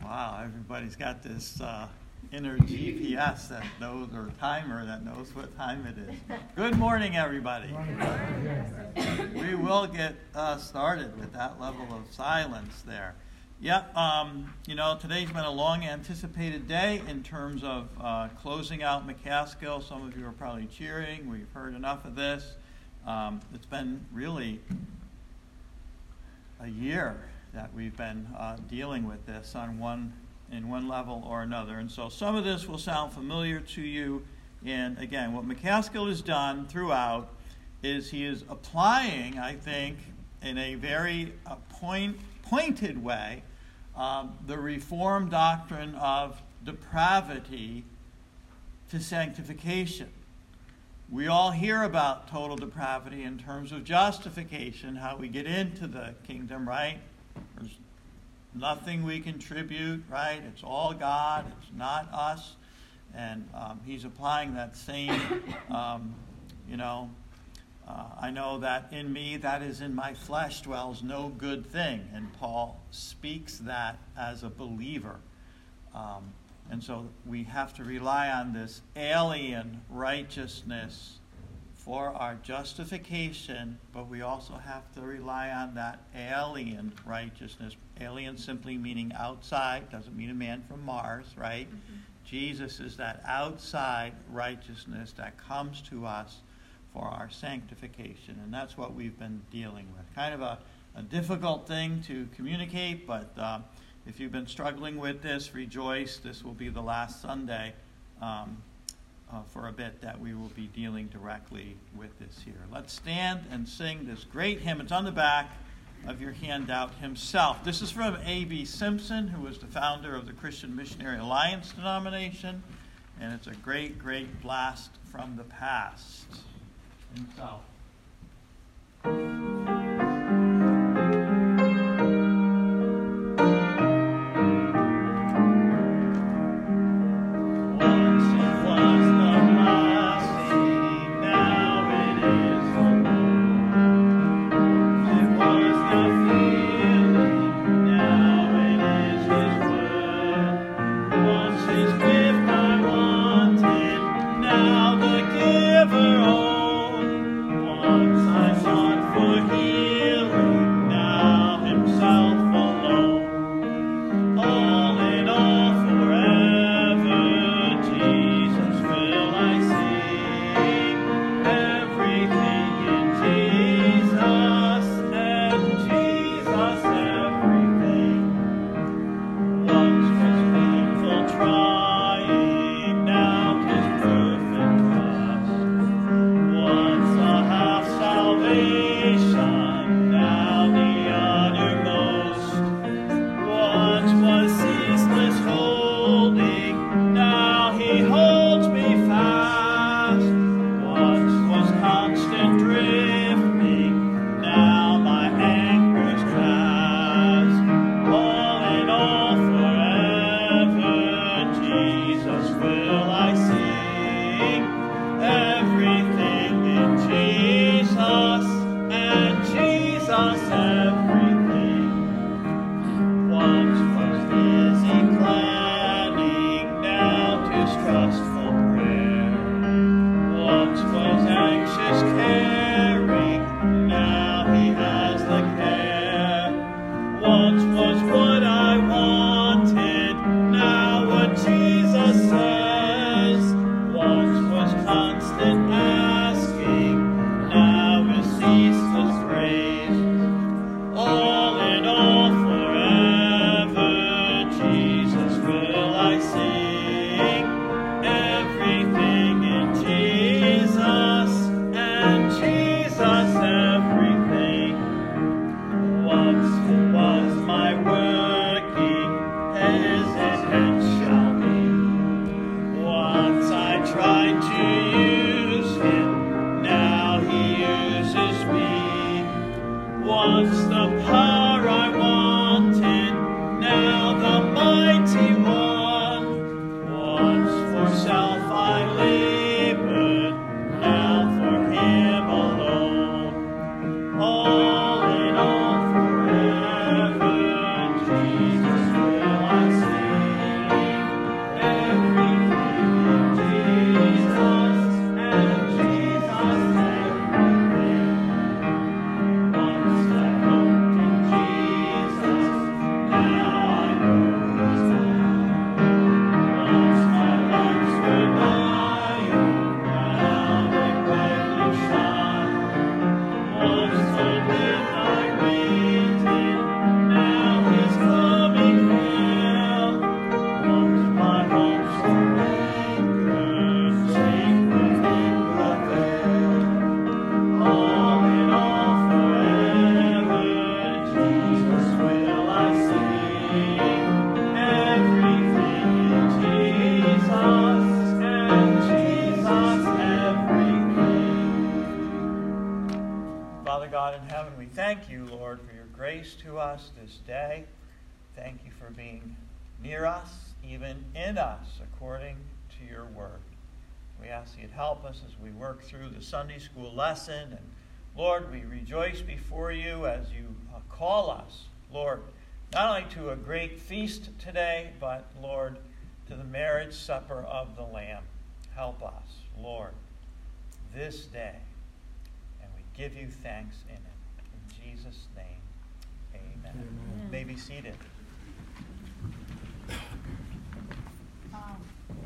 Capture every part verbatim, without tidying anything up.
Wow, everybody's got this uh, inner G P S that knows, or timer that knows what time it is. Good morning, everybody. We will get uh, started with that level of silence there. Yep, um, you know, today's been a long anticipated day in terms of uh, closing out McCaskill. Some of you are probably cheering. We've heard enough of this. Um, it's been really a year that we've been uh, dealing with this on one in one level or another. And so some of this will sound familiar to you. And again, what McCaskill has done throughout is he is applying, I think, in a very uh, point, pointed way, um, the Reformed doctrine of depravity to sanctification. We all hear about total depravity in terms of justification, how we get into the kingdom, right? There's nothing we contribute, right? It's all God. It's not us. And um, he's applying that same, um, you know, uh, I know that in me, that is in my flesh, dwells no good thing. And Paul speaks that as a believer. Um, and so we have to rely on this alien righteousness for our justification, but we also have to rely on that alien righteousness. Alien simply meaning outside, doesn't mean a man from Mars, right? Mm-hmm. Jesus is that outside righteousness that comes to us for our sanctification, and that's what we've been dealing with. Kind of a, a difficult thing to communicate, but uh, if you've been struggling with this, rejoice. This will be the last Sunday um, Uh, for a bit that we will be dealing directly with this here. Let's stand and sing this great hymn. It's on the back of your handout, Himself. This is from A B Simpson, who was the founder of the Christian Missionary Alliance denomination, and it's a great, great blast from the past. Himself. All in all forever, Jesus will I sing. grace to us this day. Thank you for being near us, even in us, according to your word. We ask you'd help us as we work through the Sunday school lesson. And Lord, we rejoice before you as you uh, call us, Lord, not only to a great feast today, but, Lord, to the marriage supper of the Lamb. Help us, Lord, this day. And we give you thanks in it. In Jesus' name, amen. Amen. You may be seated. Um,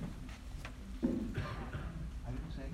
I didn't sing.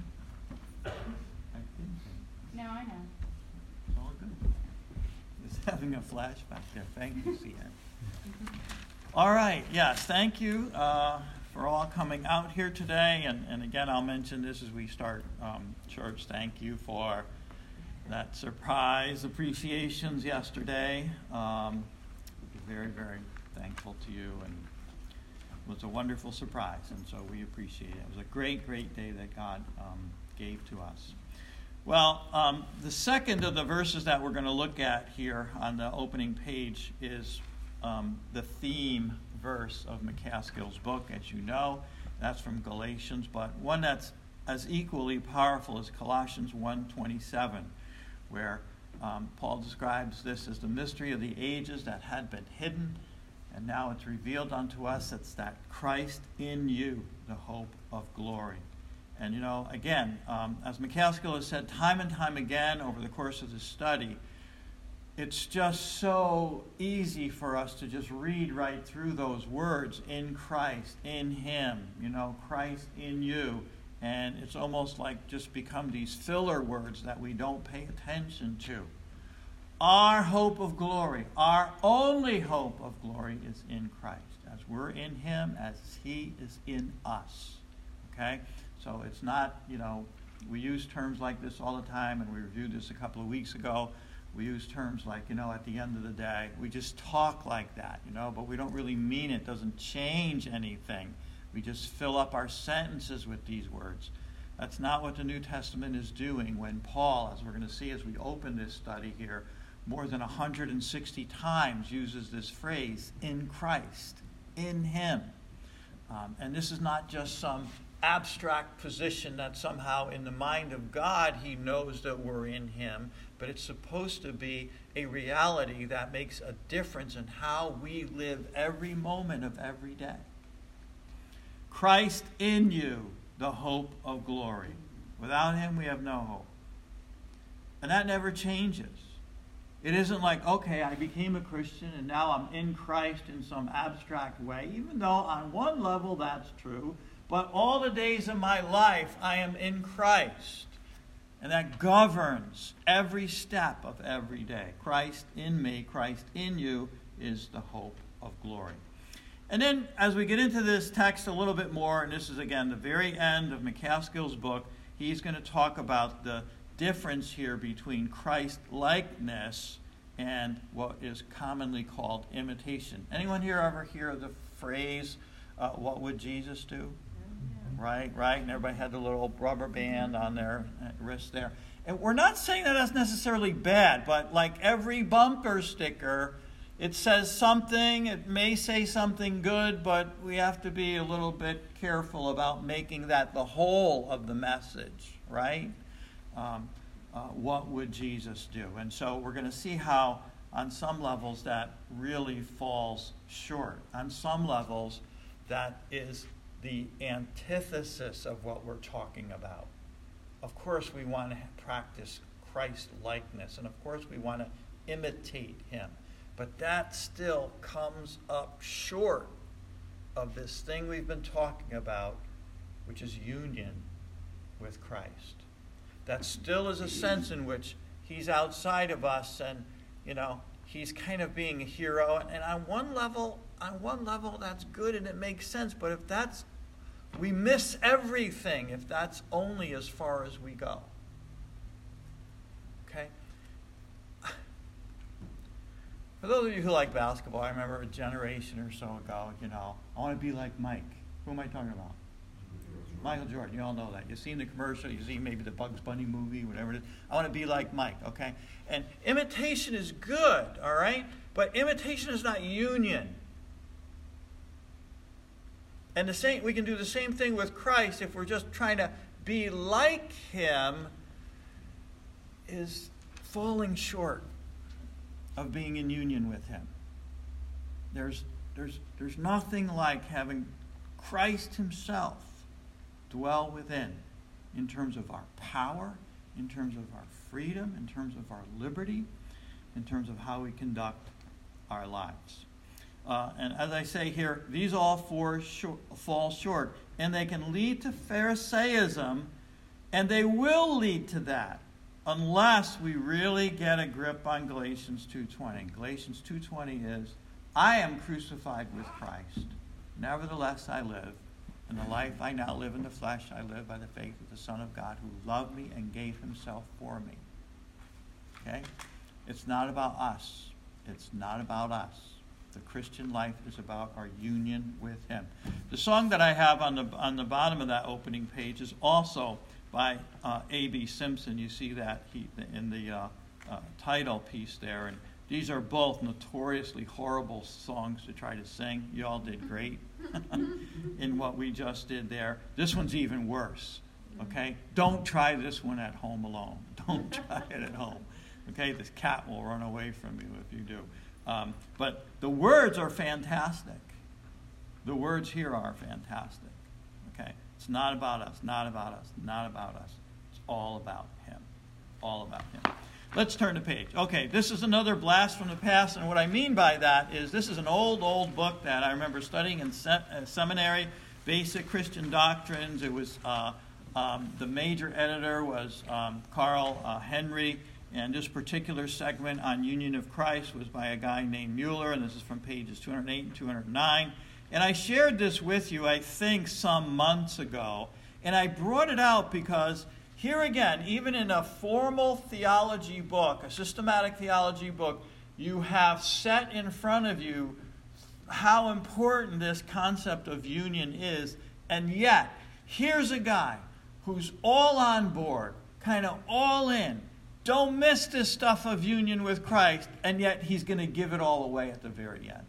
I didn't sing. no, I know. It's all good. Just having a flashback there. Thank you, C N. All right. Yes, thank you uh, for all coming out here today. And, and again, I'll mention this as we start um, church. Thank you for that surprise appreciations yesterday. Um, very, very thankful to you. And it was a wonderful surprise, and so we appreciate it. It was a great, great day that God um, gave to us. Well, um, the second of the verses that we're going to look at here on the opening page is um, the theme verse of McCaskill's book, as you know. That's from Galatians, but one that's as equally powerful as Colossians one twenty-seven, where um, Paul describes this as the mystery of the ages that had been hidden, and now it's revealed unto us. It's that Christ in you, the hope of glory. And, you know, again, um, as McCaskill has said time and time again over the course of this study, it's just so easy for us to just read right through those words, in Christ, in him, you know, Christ in you. And it's almost like just become these filler words that we don't pay attention to. Our hope of glory, our only hope of glory is in Christ. As we're in him, as he is in us. Okay? So it's not, you know, we use terms like this all the time, and we reviewed this a couple of weeks ago. We use terms like, you know, at the end of the day. We just talk like that, you know, but we don't really mean it. It doesn't change anything. We just fill up our sentences with these words. That's not what the New Testament is doing when Paul, as we're going to see as we open this study here, more than one hundred sixty times uses this phrase, in Christ, in him. Um, and this is not just some abstract position that somehow in the mind of God he knows that we're in him, but it's supposed to be a reality that makes a difference in how we live every moment of every day. Christ in you, the hope of glory. Without him, we have no hope. And that never changes. It isn't like, okay, I became a Christian and now I'm in Christ in some abstract way, even though on one level that's true, but all the days of my life I am in Christ. And that governs every step of every day. Christ in me, Christ in you is the hope of glory. And then as we get into this text a little bit more, and this is again the very end of McCaskill's book, he's going to talk about the difference here between Christ-likeness and what is commonly called imitation. Anyone here ever hear the phrase, uh, what would Jesus do? Right, right, and everybody had the little rubber band on their wrist there. And we're not saying that that's necessarily bad, but like every bumper sticker, it says something, it may say something good, but we have to be a little bit careful about making that the whole of the message, right? Um, uh, what would Jesus do? And so we're going to see how on some levels that really falls short. On some levels that is the antithesis of what we're talking about. Of course we want to practice Christ-likeness, and of course we want to imitate him. But that still comes up short of this thing we've been talking about, which is union with Christ. That still is a sense in which he's outside of us, and, you know, he's kind of being a hero. And on one level, on one level, that's good and it makes sense. But if that's, we miss everything if that's only as far as we go. Okay? For those of you who like basketball, I remember a generation or so ago, you know, I want to be like Mike. Who am I talking about? Michael Jordan, you all know that. You've seen the commercial, you've seen maybe the Bugs Bunny movie, whatever it is. I want to be like Mike, okay? And imitation is good, all right? But imitation is not union. And the same, we can do the same thing with Christ if we're just trying to be like him, is falling short of being in union with him. There's, there's, there's nothing like having Christ himself dwell within in terms of our power, in terms of our freedom, in terms of our liberty, in terms of how we conduct our lives. Uh, and as I say here, these all four short, fall short, and they can lead to Pharisaism, and they will lead to that unless we really get a grip on Galatians two twenty. Galatians two twenty is, I am crucified with Christ. Nevertheless I live, and the life I now live in the flesh I live by the faith of the Son of God who loved me and gave himself for me. Okay? It's not about us. It's not about us. The Christian life is about our union with him. The song that I have on the on the bottom of that opening page is also by uh, A B Simpson. You see that he, in the uh, uh, title piece there. And these are both notoriously horrible songs to try to sing. You all did great in what we just did there. This one's even worse. Okay? Don't try this one at home alone. Don't try it at home. Okay? This cat will run away from you if you do. Um, but the words are fantastic. The words here are fantastic. Okay? It's not about us, not about us, not about us. It's all about him. All about him. Let's turn the page. Okay, this is another blast from the past, and what I mean by that is this is an old, old book that I remember studying in se- uh, seminary, Basic Christian Doctrines. It was, uh, um, the major editor was um, Carl uh, Henry, and this particular segment on Union of Christ was by a guy named Mueller, and this is from pages two hundred eight and two hundred nine. And I shared this with you, I think, some months ago, and I brought it out because here again, even in a formal theology book, a systematic theology book, you have set in front of you how important this concept of union is, and yet, here's a guy who's all on board, kind of all in. Don't miss this stuff of union with Christ, and yet he's going to give it all away at the very end.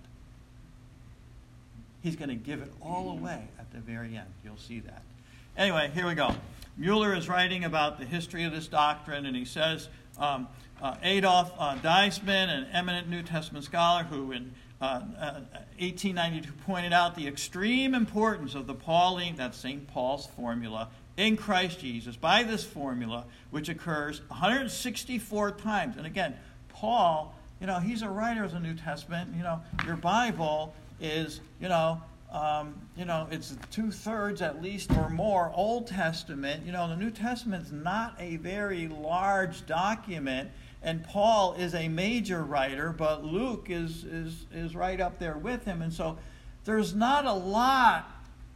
He's going to give it all away at the very end. You'll see that. Anyway, here we go. Mueller is writing about the history of this doctrine, and he says um, uh, Adolf uh, Deisman, an eminent New Testament scholar who in uh, uh, eighteen ninety-two pointed out the extreme importance of the Pauline, that's Saint Paul's formula, in Christ Jesus, by this formula, which occurs one hundred sixty-four times. And again, Paul, you know, he's a writer of the New Testament. You know, your Bible is, you know, um, you know, it's two-thirds at least or more Old Testament. You know, the New Testament's not a very large document, and Paul is a major writer, but Luke is is is right up there with him. And so there's not a lot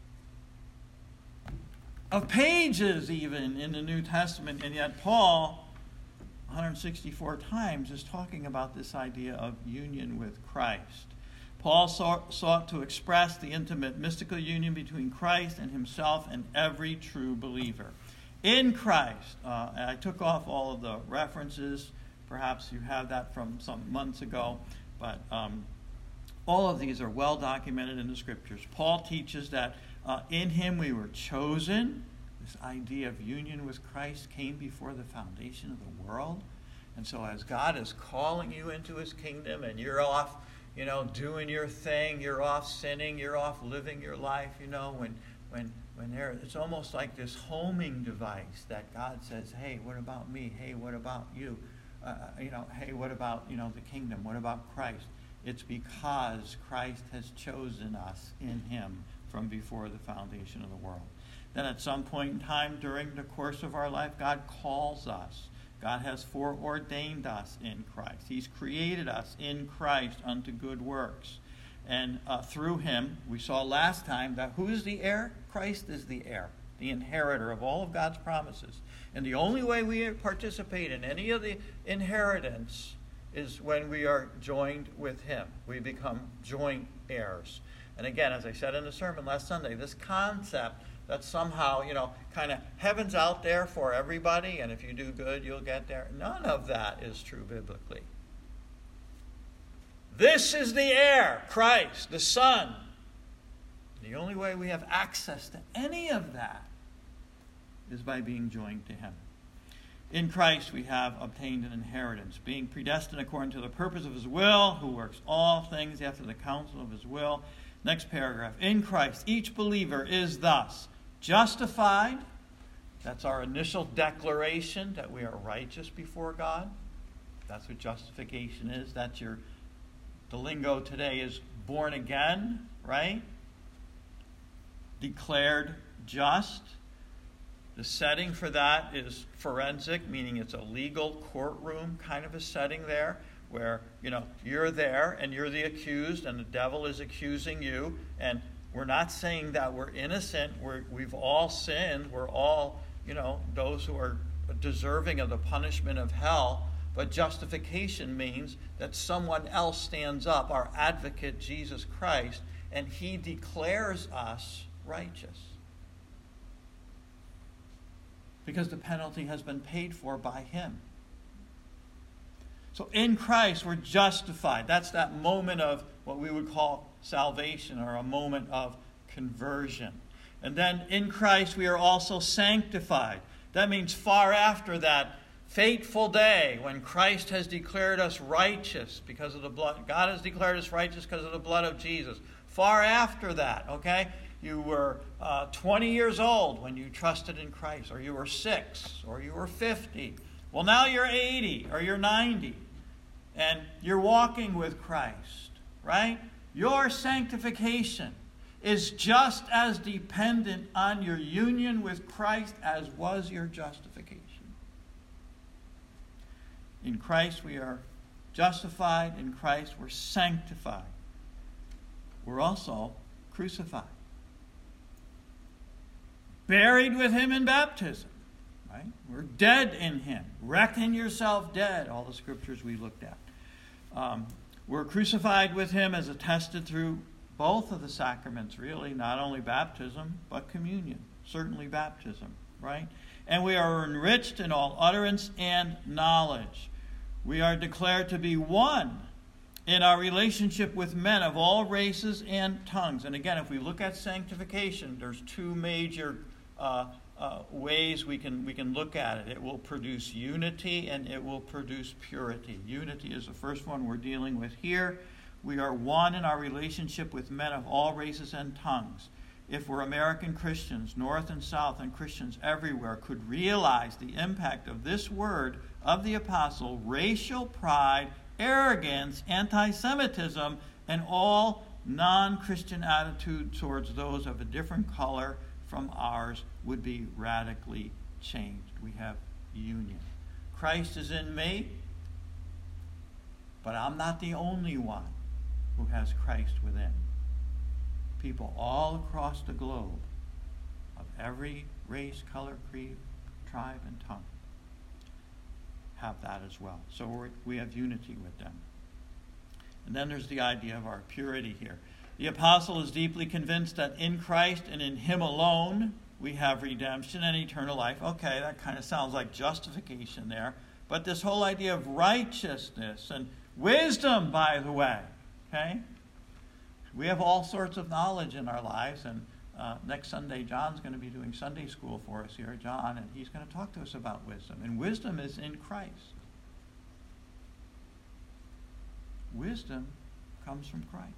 of pages even in the New Testament, and yet Paul, one hundred sixty-four times, is talking about this idea of union with Christ. Paul sought, sought to express the intimate mystical union between Christ and himself and every true believer. In Christ, uh, and I took off all of the references. Perhaps you have that from some months ago, but um, all of these are well documented in the Scriptures. Paul teaches that uh, in him we were chosen. This idea of union with Christ came before the foundation of the world. And so as God is calling you into his kingdom and you're off, you know, doing your thing, you're off sinning, you're off living your life, you know, when when when there, it's almost like this homing device that God says, hey, what about me? Hey, what about you? Uh, you know, hey, what about, you know, the kingdom? What about Christ? It's because Christ has chosen us in him from before the foundation of the world. Then at some point in time during the course of our life, God calls us. God has foreordained us in Christ. He's created us in Christ unto good works. And uh, through him, we saw last time that who is the heir? Christ is the heir, the inheritor of all of God's promises. And the only way we participate in any of the inheritance is when we are joined with him. We become joint heirs. And again, as I said in the sermon last Sunday, this concept that somehow, you know, kind of heaven's out there for everybody, and if you do good, you'll get there. None of that is true biblically. This is the heir, Christ, the Son. The only way we have access to any of that is by being joined to him. In Christ we have obtained an inheritance, being predestined according to the purpose of his will, who works all things after the counsel of his will. Next paragraph. In Christ, each believer is thus justified. That's our initial declaration that we are righteous before God. That's what justification is. That's your, the lingo today is born again, right? Declared just. The setting for that is forensic, meaning it's a legal courtroom kind of a setting there, where, you know, you're there and you're the accused and the devil is accusing you. And we're not saying that we're innocent. We're, we've all sinned. We're all, you know, those who are deserving of the punishment of hell. But justification means that someone else stands up, our advocate, Jesus Christ, and he declares us righteous. Because the penalty has been paid for by him. So in Christ, we're justified. That's that moment of what we would call salvation, or a moment of conversion. And then in Christ, we are also sanctified. That means far after that fateful day when Christ has declared us righteous because of the blood. God has declared us righteous because of the blood of Jesus. Far after that, okay? You were uh, twenty years old when you trusted in Christ, or you were six, or you were fifty. Well, now you're eighty, or you're ninety, and you're walking with Christ, right? Your sanctification is just as dependent on your union with Christ as was your justification. In Christ we are justified. In Christ we're sanctified. We're also crucified. Buried with him in baptism. Right? We're dead in him. Reckon yourself dead. All the scriptures we looked at. Um, we're crucified with him as attested through both of the sacraments, really. Not only baptism, but communion. Certainly baptism. Right? And we are enriched in all utterance and knowledge. We are declared to be one in our relationship with men of all races and tongues. And again, if we look at sanctification, there's two major uh, uh, ways we can we can look at it. It will produce unity and it will produce purity. Unity is the first one we're dealing with here. We are one in our relationship with men of all races and tongues. If we're American Christians, North and South, and Christians everywhere could realize the impact of this word of the apostle, racial pride, arrogance, anti-Semitism, and all non-Christian attitude towards those of a different color from ours would be radically changed. We have union. Christ is in me, but I'm not the only one who has Christ within. People all across the globe of every race, color, creed, tribe, and tongue have that as well. So we're, we have unity with them. And then there's the idea of our purity here. The apostle is deeply convinced that in Christ and in him alone we have redemption and eternal life. Okay, that kind of sounds like justification there. But this whole idea of righteousness and wisdom, by the way, okay? We have all sorts of knowledge in our lives, and uh, next Sunday John's going to be doing Sunday school for us here, John, and he's going to talk to us about wisdom. And wisdom is in Christ. Wisdom comes from Christ.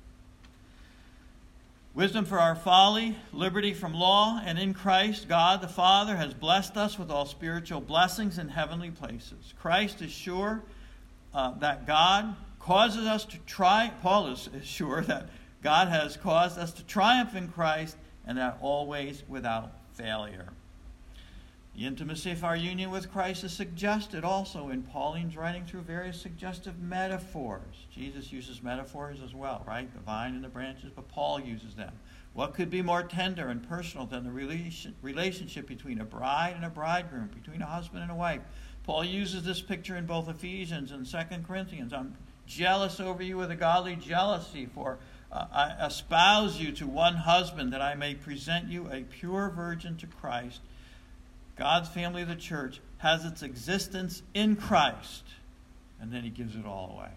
Wisdom for our folly, liberty from law, and in Christ, God the Father has blessed us with all spiritual blessings in heavenly places. Christ is sure uh, that God causes us to try. Paul is, is sure that God has caused us to triumph in Christ, and that always without failure. The intimacy of our union with Christ is suggested also in Pauline's writing through various suggestive metaphors. Jesus uses metaphors as well, right? The vine and the branches, but Paul uses them. What could be more tender and personal than the relation, relationship between a bride and a bridegroom, between a husband and a wife? Paul uses this picture in both Ephesians and Second Corinthians. I'm jealous over you with a godly jealousy, for uh, I espouse you to one husband, that I may present you a pure virgin to Christ. God's family of the church has its existence in Christ, and then he gives it all away.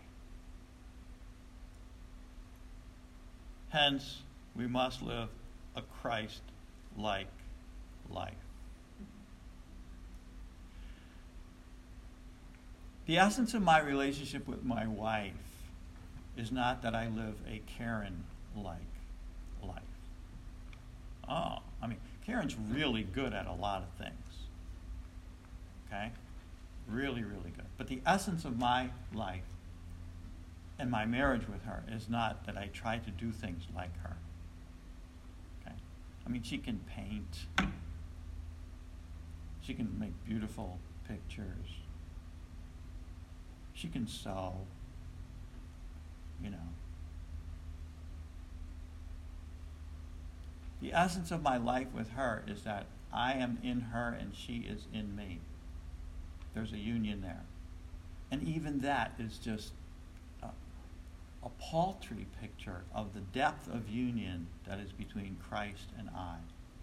Hence, we must live a Christ-like life. The essence of my relationship with my wife is not that I live a Karen-like life. Oh, I mean, Karen's really good at a lot of things. Okay? Really, really good. But the essence of my life and my marriage with her is not that I try to do things like her. Okay? I mean, she can paint. She can make beautiful pictures. She can sew. You know. The essence of my life with her is that I am in her and she is in me. There's a union there. And even that is just a, a paltry picture of the depth of union that is between Christ and I.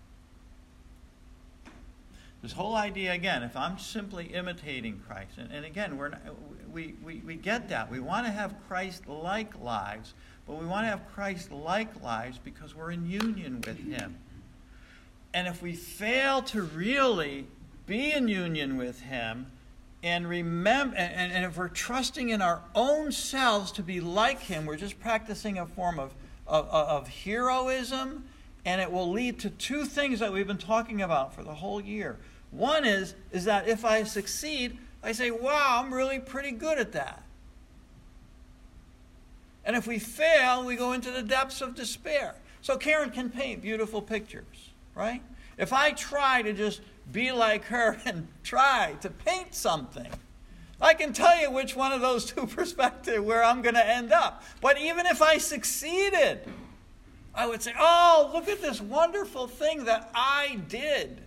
This whole idea, again, if I'm simply imitating Christ, and, and again, we're not, we, we, we get that. We want to have Christ-like lives, but we want to have Christ-like lives because we're in union with him. And if we fail to really be in union with him, and remember, and, and if we're trusting in our own selves to be like him, we're just practicing a form of, of, of heroism, and it will lead to two things that we've been talking about for the whole year. One is, is that if I succeed, I say, wow, I'm really pretty good at that. And if we fail, we go into the depths of despair. So Karen can paint beautiful pictures, right? If I try to just be like her and try to paint something, I can tell you which one of those two perspectives where I'm going to end up. But even if I succeeded, I would say, oh, look at this wonderful thing that I did.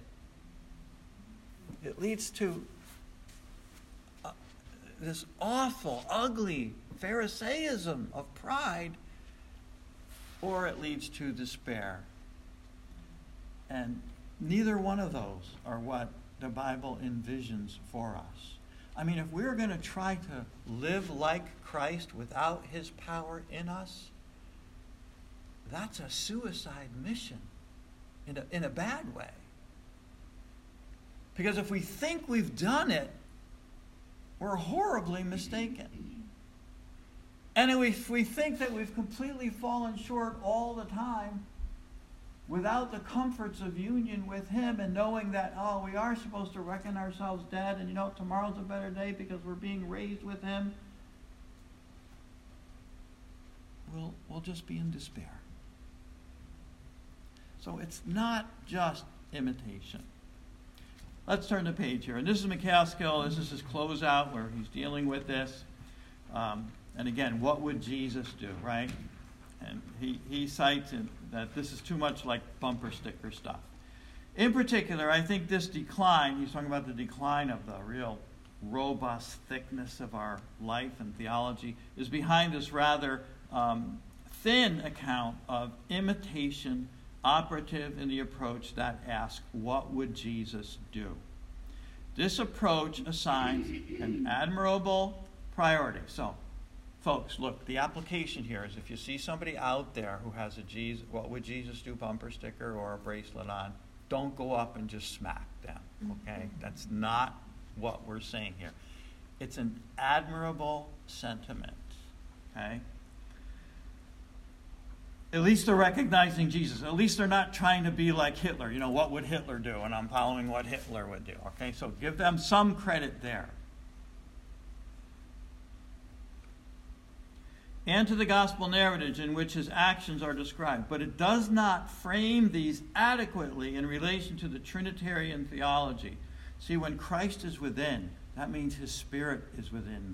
It leads to uh, this awful, ugly Pharisaism of pride, or it leads to despair. And neither one of those are what the Bible envisions for us. I mean, if we're going to try to live like Christ without his power in us, that's a suicide mission in a, in a bad way. Because if we think we've done it, we're horribly mistaken. And if we think that we've completely fallen short all the time, without the comforts of union with him and knowing that, oh, we are supposed to reckon ourselves dead, and you know, tomorrow's a better day because we're being raised with him, we'll, we'll just be in despair. So it's not just imitation. Let's turn the page here. And this is McCaskill. This is his closeout where he's dealing with this. Um, and again, what would Jesus do, right? And he, he cites in, that this is too much like bumper sticker stuff. In particular, I think this decline, he's talking about the decline of the real robust thickness of our life and theology, is behind this rather um, thin account of imitation operative in the approach that asks, what would Jesus do? This approach assigns an admirable priority. So, folks, look, the application here is if you see somebody out there who has a Jesus, what would Jesus do bumper sticker or a bracelet on, don't go up and just smack them, okay? That's not what we're saying here. It's an admirable sentiment, okay? At least they're recognizing Jesus. At least they're not trying to be like Hitler. You know, what would Hitler do? And I'm following what Hitler would do. Okay, so give them some credit there. And to the gospel narratives in which his actions are described. But it does not frame these adequately in relation to the Trinitarian theology. See, when Christ is within, that means his Spirit is within me.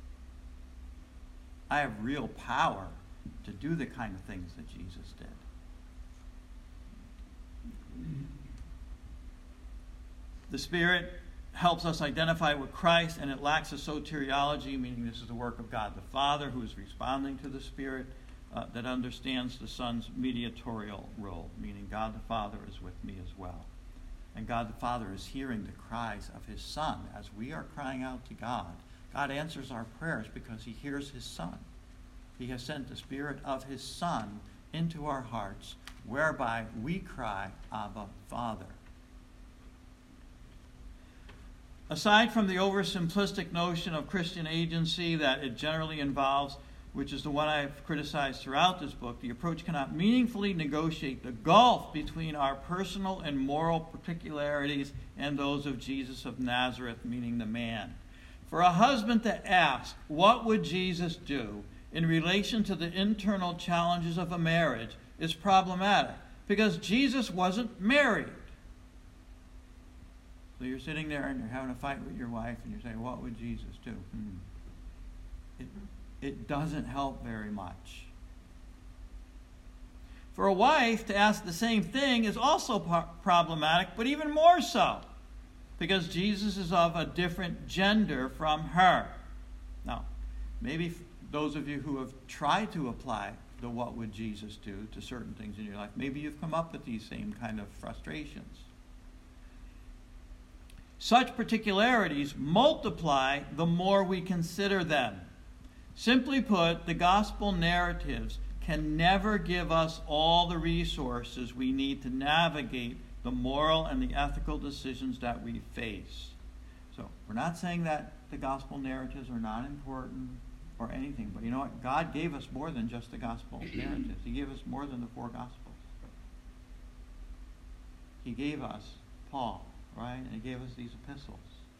I have real power to do the kind of things that Jesus did. The Spirit helps us identify with Christ, and it lacks a soteriology, meaning this is the work of God the Father, who is responding to the Spirit, uh, that understands the Son's mediatorial role, meaning God the Father is with me as well. And God the Father is hearing the cries of his Son. As we are crying out to God, God answers our prayers because he hears his Son. He has sent the Spirit of his Son into our hearts, whereby we cry, Abba, Father. Aside from the oversimplistic notion of Christian agency that it generally involves, which is the one I've criticized throughout this book, the approach cannot meaningfully negotiate the gulf between our personal and moral particularities and those of Jesus of Nazareth, meaning the man. For a husband to ask, what would Jesus do in relation to the internal challenges of a marriage is problematic, because Jesus wasn't married. So you're sitting there and you're having a fight with your wife and you're saying, what would Jesus do? Hmm. It, it doesn't help very much. For a wife to ask the same thing is also po- problematic, but even more so, because Jesus is of a different gender from her. Now, maybe f- those of you who have tried to apply the what would Jesus do to certain things in your life, maybe you've come up with these same kind of frustrations. Such particularities multiply the more we consider them. Simply put, the gospel narratives can never give us all the resources we need to navigate the moral and the ethical decisions that we face. So we're not saying that the gospel narratives are not important or anything, but you know what? God gave us more than just the gospel narratives. He gave us more than the four gospels. He gave us Paul, right? And he gave us these epistles.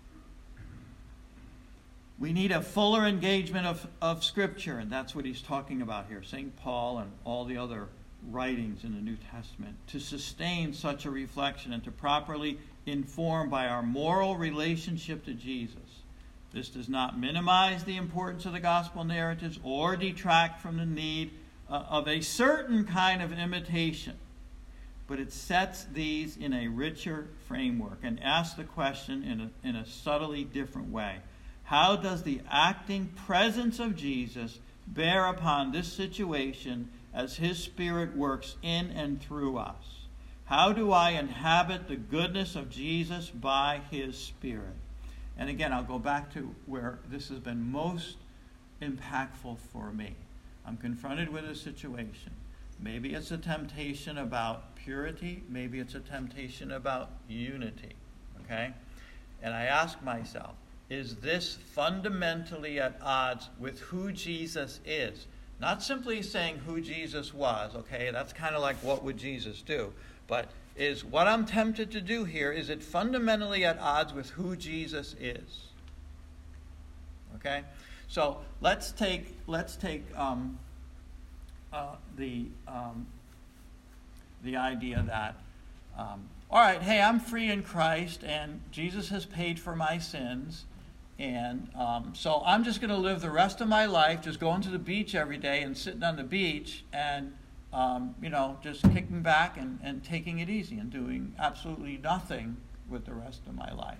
We need a fuller engagement of, of Scripture, and that's what he's talking about here, Saint Paul and all the other writings in the New Testament, to sustain such a reflection and to properly inform by our moral relationship to Jesus. This does not minimize the importance of the gospel narratives or detract from the need uh, of a certain kind of imitation, but it sets these in a richer framework and asks the question in a, in a subtly different way. How does the acting presence of Jesus bear upon this situation as his Spirit works in and through us? How do I inhabit the goodness of Jesus by his Spirit? And again, I'll go back to where this has been most impactful for me. I'm confronted with a situation. Maybe it's a temptation about purity. Maybe it's a temptation about unity. Okay? And I ask myself, is this fundamentally at odds with who Jesus is? Not simply saying who Jesus was, okay? That's kind of like what would Jesus do? But is what I'm tempted to do here, is it fundamentally at odds with who Jesus is? Okay? So let's take let's take um, uh, the um, the idea that um, all right, hey, I'm free in Christ, and Jesus has paid for my sins. And um, so I'm just going to live the rest of my life just going to the beach every day and sitting on the beach and, um, you know, just kicking back and, and taking it easy and doing absolutely nothing with the rest of my life.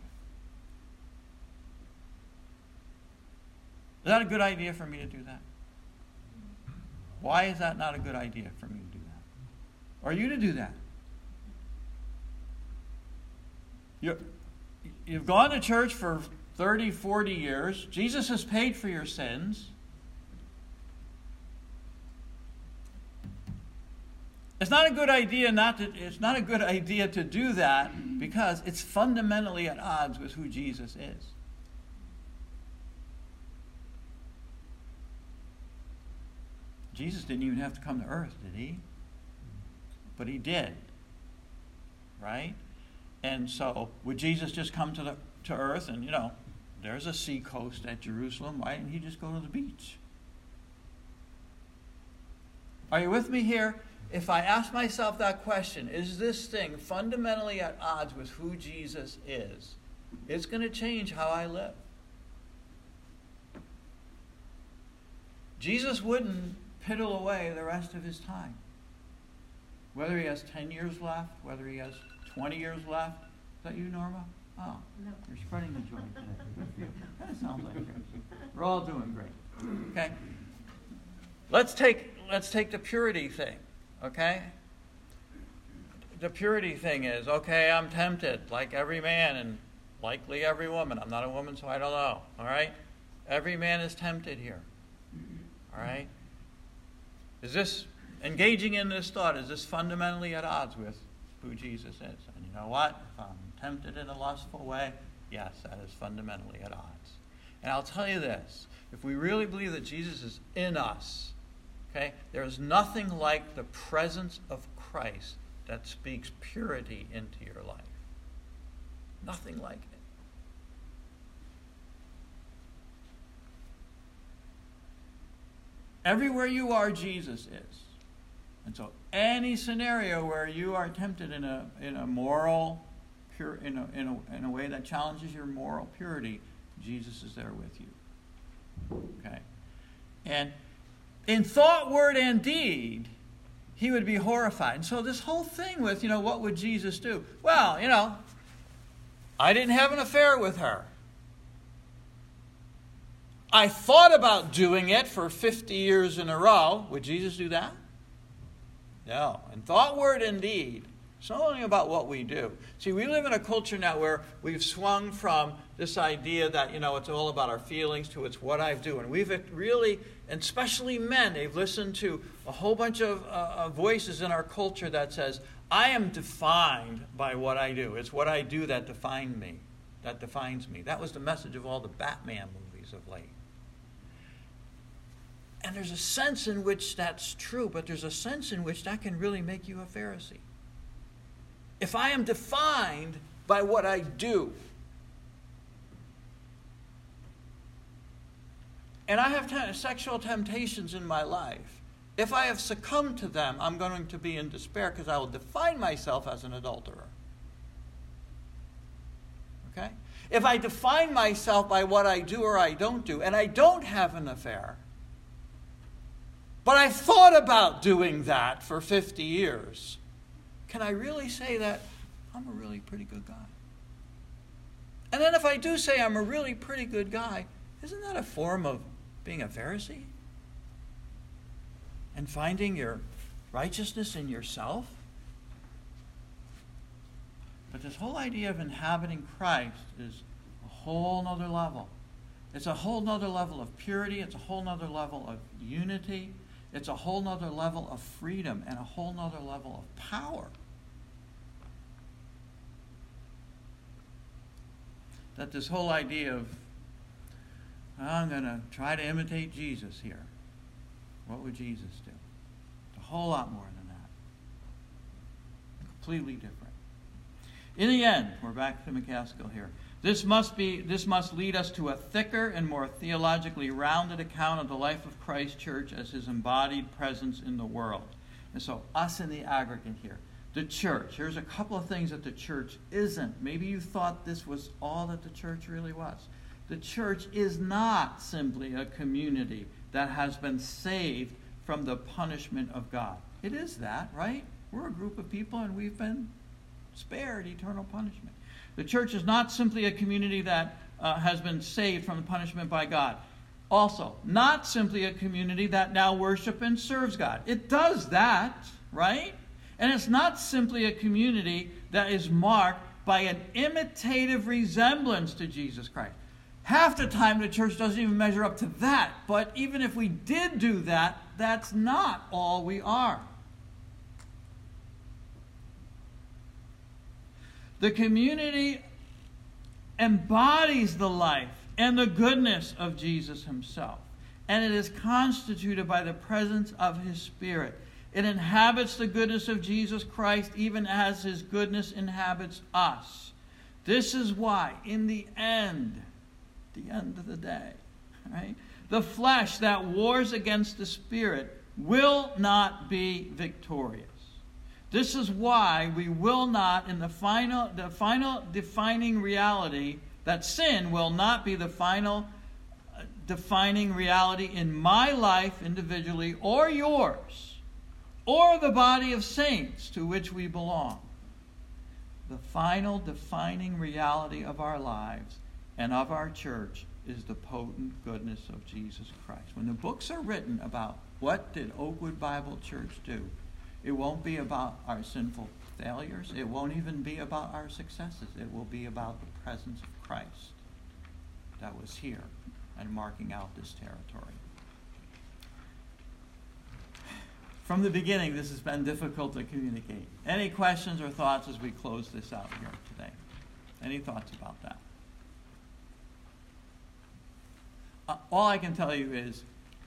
Is that a good idea for me to do that? Why is that not a good idea for me to do that? Or you to do that? You're, you've gone to church for thirty, forty years. Jesus has paid for your sins. It's not a good idea not to, it's not a good idea to do that because it's fundamentally at odds with who Jesus is. Jesus didn't even have to come to earth, did he? But he did. Right? And so, would Jesus just come to the to earth and, you know, there's a sea coast at Jerusalem. Why didn't he just go to the beach? Are you with me here? If I ask myself that question, is this thing fundamentally at odds with who Jesus is? It's going to change how I live. Jesus wouldn't piddle away the rest of his time. Whether he has ten years left, whether he has twenty years left. Is that you, Norma? Oh, you're spreading the joy today. Good for you. Kind of sounds like yours. We're all doing great. Okay? Let's take let's take the purity thing. Okay? The purity thing is, okay, I'm tempted like every man and likely every woman. I'm not a woman, so I don't know. All right? Every man is tempted here. All right? Is this, engaging in this thought, is this fundamentally at odds with who Jesus is? And you know what? If I'm tempted in a lustful way, yes, that is fundamentally at odds. And I'll tell you this. If we really believe that Jesus is in us, okay, there is nothing like the presence of Christ that speaks purity into your life. Nothing like it. Everywhere you are, Jesus is. And so any scenario where you are tempted in a in a moral pure in a in a in a way that challenges your moral purity, Jesus is there with you. Okay? And in thought, word, and deed, he would be horrified. And so this whole thing with, you know, what would Jesus do? Well, you know, I didn't have an affair with her. I thought about doing it for fifty years in a row. Would Jesus do that? No. In thought, word, and deed, it's not only about what we do. See, we live in a culture now where we've swung from this idea that, you know, it's all about our feelings to it's what I do. And we've really, and especially men, they've listened to a whole bunch of uh, voices in our culture that says, I am defined by what I do. It's what I do that define me, that defines me. That was the message of all the Batman movies of late. And there's a sense in which that's true, but there's a sense in which that can really make you a Pharisee. If I am defined by what I do, and I have t- sexual temptations in my life, if I have succumbed to them, I'm going to be in despair because I will define myself as an adulterer. Okay? If I define myself by what I do or I don't do, and I don't have an affair, but I've thought about doing that for fifty years, can I really say that I'm a really pretty good guy? And then if I do say I'm a really pretty good guy, isn't that a form of being a Pharisee? And finding your righteousness in yourself? But this whole idea of inhabiting Christ is a whole nother level. It's a whole nother level of purity. It's a whole nother level of unity. It's a whole nother level of freedom and a whole nother level of power. That this whole idea of, I'm going to try to imitate Jesus here. What would Jesus do? It's a whole lot more than that. Completely different. In the end, we're back to McCaskill here. This must be. This must lead us to a thicker and more theologically rounded account of the life of Christ Church as his embodied presence in the world. And so, us in the aggregate here. The church. Here's a couple of things that the church isn't. Maybe you thought this was all that the church really was. The church is not simply a community that has been saved from the punishment of God. It is that, right? We're a group of people and we've been spared eternal punishment. The church is not simply a community that uh, has been saved from the punishment by God. Also, not simply a community that now worships and serves God. It does that, right? And it's not simply a community that is marked by an imitative resemblance to Jesus Christ. Half the time the church doesn't even measure up to that. But even if we did do that, that's not all we are. The community embodies the life and the goodness of Jesus himself. And it is constituted by the presence of his Spirit. It inhabits the goodness of Jesus Christ even as his goodness inhabits us. This is why, in the end, the end of the day, right? The flesh that wars against the Spirit will not be victorious. This is why we will not, in the final, the final defining reality, that sin will not be the final uh, defining reality in my life individually or yours, or the body of saints to which we belong. the final defining reality of our lives and of our church is the potent goodness of Jesus Christ. When the books are written about what did Oakwood Bible Church do, it won't be about our sinful failures. It won't even be about our successes. It will be about the presence of Christ that was here and marking out this territory. From the beginning, this has been difficult to communicate. Any questions or thoughts as we close this out here today? Any thoughts about that? Uh, all I can tell you is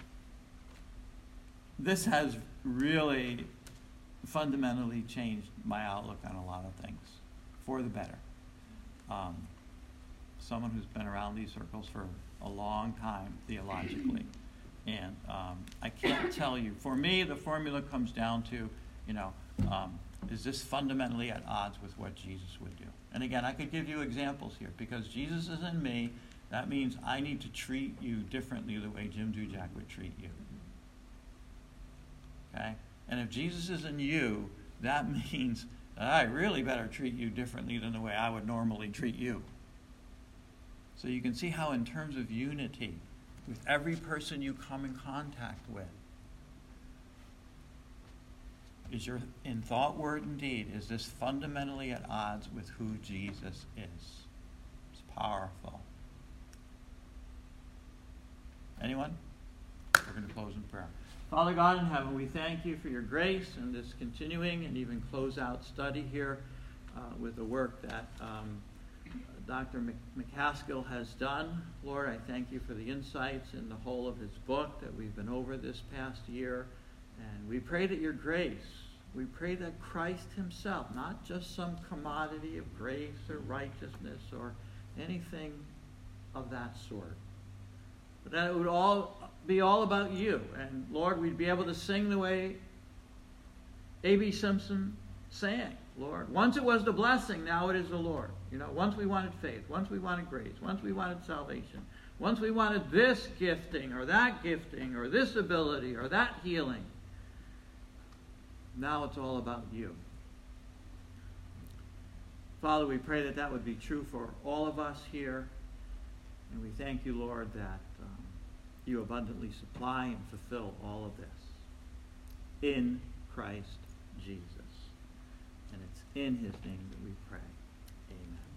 this has really fundamentally changed my outlook on a lot of things for the better. Um, someone who's been around these circles for a long time theologically. And um, I can't tell you. For me, the formula comes down to, you know, um, is this fundamentally at odds with what Jesus would do? And again, I could give you examples here. Because Jesus is in me, that means I need to treat you differently the way Jim Dujak would treat you. Okay? And if Jesus is in you, that means that I really better treat you differently than the way I would normally treat you. So you can see how in terms of unity, with every person you come in contact with, is your, in thought, word, and deed, is this fundamentally at odds with who Jesus is? It's powerful. Anyone? We're going to close in prayer. Father God in heaven, we thank you for your grace and this continuing and even close-out study here uh, with the work that um, Doctor McCaskill has done. Lord, I thank you for the insights in the whole of his book that we've been over this past year. And we pray that your grace, we pray that Christ himself, not just some commodity of grace or righteousness or anything of that sort, but that it would all be all about you. And Lord, we'd be able to sing the way A B Simpson sang, Lord. Once it was the blessing, now it is the Lord. You know, once we wanted faith, once we wanted grace, once we wanted salvation, once we wanted this gifting or that gifting or this ability or that healing. Now it's all about you. Father, we pray that that would be true for all of us here. And we thank you, Lord, that um, you abundantly supply and fulfill all of this in Christ Jesus. And it's in his name that we pray. Amen.